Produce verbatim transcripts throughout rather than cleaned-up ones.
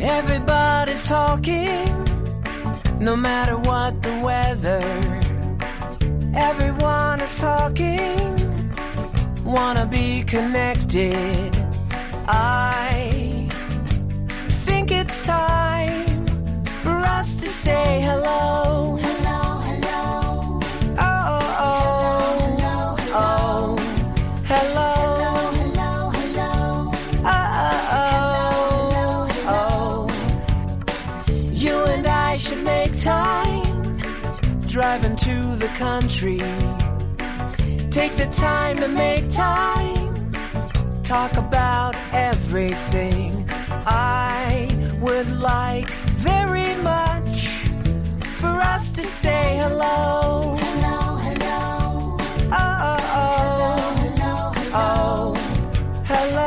Everybody's talking, no matter what the weather. Everyone is talking, wanna be connected. I think it's time for us to say hello. Hello, hello. Oh, oh, oh. Hello, hello. Oh, hello. Should make time driving to the country. Take the time to make time. Talk about everything. I would like very much for us to say hello. Hello, hello. Oh, oh, oh. Hello, hello. Oh, hello.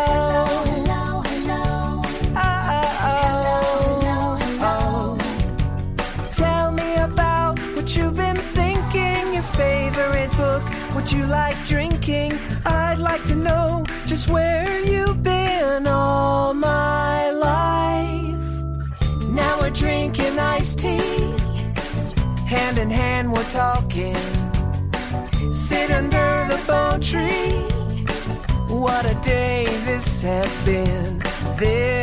You've been thinking, your favorite book, what you like drinking. I'd like to know just where you've been all my life. Now we're drinking iced tea, hand in hand we're talking. Sit under the bone tree. What a day this has been. This